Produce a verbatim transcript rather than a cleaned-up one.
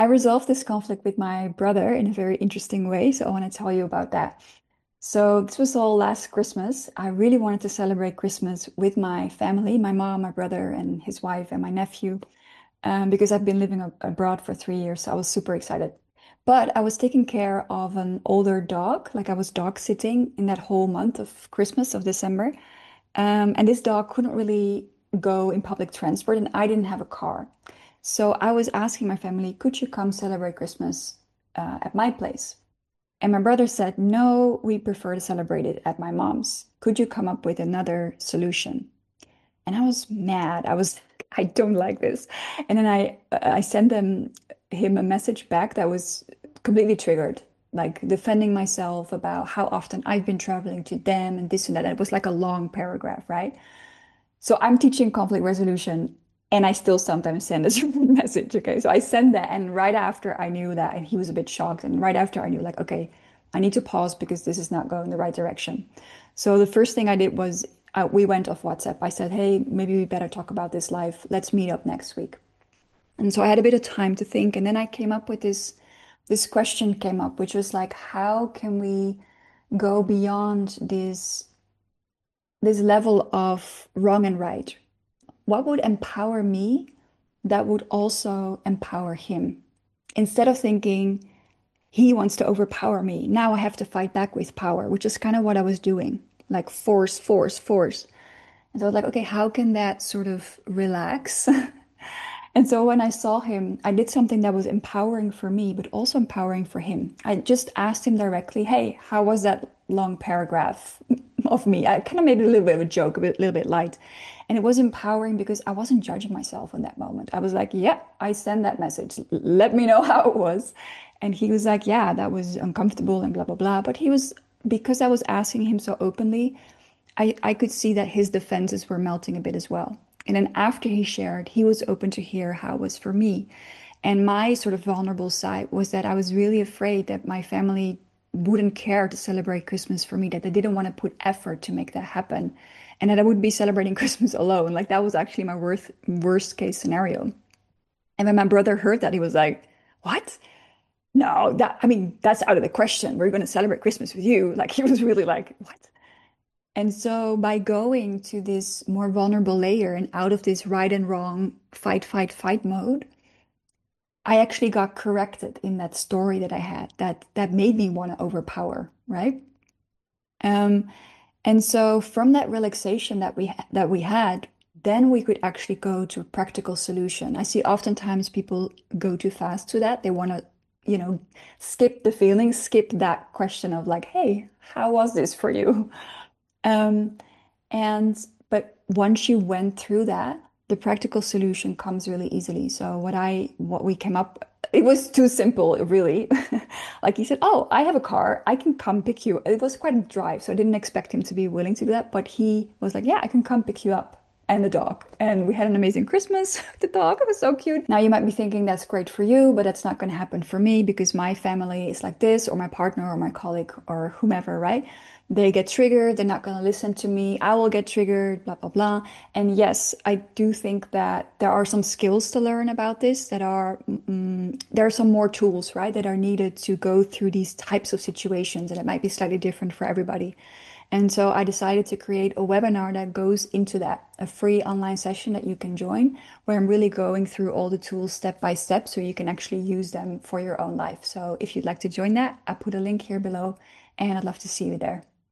I resolved this conflict with my brother in a very interesting way, so I want to tell you about that. So this was all last Christmas. I really wanted to celebrate Christmas with my family, my mom, my brother, and his wife, and my nephew, um, because I've been living ab- abroad for three years, so I was super excited. But I was taking care of an older dog, like I was dog sitting in that whole month of Christmas, of December. Um, and this dog couldn't really go in public transport, and I didn't have a car. So I was asking my family, could you come celebrate Christmas uh, at my place? And my brother said, no, we prefer to celebrate it at my mom's. Could you come up with another solution? And I was mad. I was, I don't like this. And then I, I sent them him a message back that was completely triggered, like defending myself about how often I've been traveling to them and this and that. And it was like a long paragraph, right? So I'm teaching conflict resolution and I still sometimes send a certain message. Okay. So I sent that. And right after I knew that, and he was a bit shocked. And right after I knew, like, okay, I need to pause because this is not going the right direction. So the first thing I did was uh, we went off WhatsApp. I said, hey, maybe we better talk about this live. Let's meet up next week. And so I had a bit of time to think. And then I came up with this, this question came up, which was like, how can we go beyond this, this level of wrong and right? What would empower me that would also empower him? Instead of thinking he wants to overpower me, now I have to fight back with power, which is kind of what I was doing, like force, force, force. And so I was like, okay, how can that sort of relax? And so when I saw him, I did something that was empowering for me, but also empowering for him. I just asked him directly, hey, how was that long paragraph of me? I kind of made it a little bit of a joke, a bit, little bit light. And it was empowering because I wasn't judging myself in that moment. I was like, yeah, I sent that message. Let me know how it was. And he was like, yeah, that was uncomfortable and blah, blah, blah. But he was, because I was asking him so openly, I, I could see that his defenses were melting a bit as well. And then after he shared, he was open to hear how it was for me. And my sort of vulnerable side was that I was really afraid that my family wouldn't care to celebrate Christmas for me, that they didn't want to put effort to make that happen, and that I would be celebrating Christmas alone. Like that was actually my worst worst case scenario. And when my brother heard that, he was like, "What? No, that I mean, that's out of the question. We're going to celebrate Christmas with you." Like he was really like, "What?" And so by going to this more vulnerable layer and out of this right and wrong, fight, fight, fight mode, I actually got corrected in that story that I had that that made me want to overpower, right? Um, and so from that relaxation that we ha- that we had, then we could actually go to a practical solution. I see oftentimes people go too fast to that. They want to, you know, skip the feeling, skip that question of like, hey, how was this for you? Um, and but once you went through that, the practical solution comes really easily. So what I what we came up, it was too simple, really. Like he said, "Oh, I have a car. I can come pick you." It was quite a drive, so I didn't expect him to be willing to do that. But he was like, "Yeah, I can come pick you up." And the dog. And we had an amazing Christmas. The dog, it was so cute. Now you might be thinking that's great for you, but that's not going to happen for me because my family is like this, or my partner, or my colleague, or whomever, right? They get triggered, they're not going to listen to me, I will get triggered, blah, blah, blah. And yes, I do think that there are some skills to learn about this that are, mm, there are some more tools, right, that are needed to go through these types of situations, and it might be slightly different for everybody. And so I decided to create a webinar that goes into that, a free online session that you can join, where I'm really going through all the tools step by step so you can actually use them for your own life. So if you'd like to join that, I put a link here below and I'd love to see you there.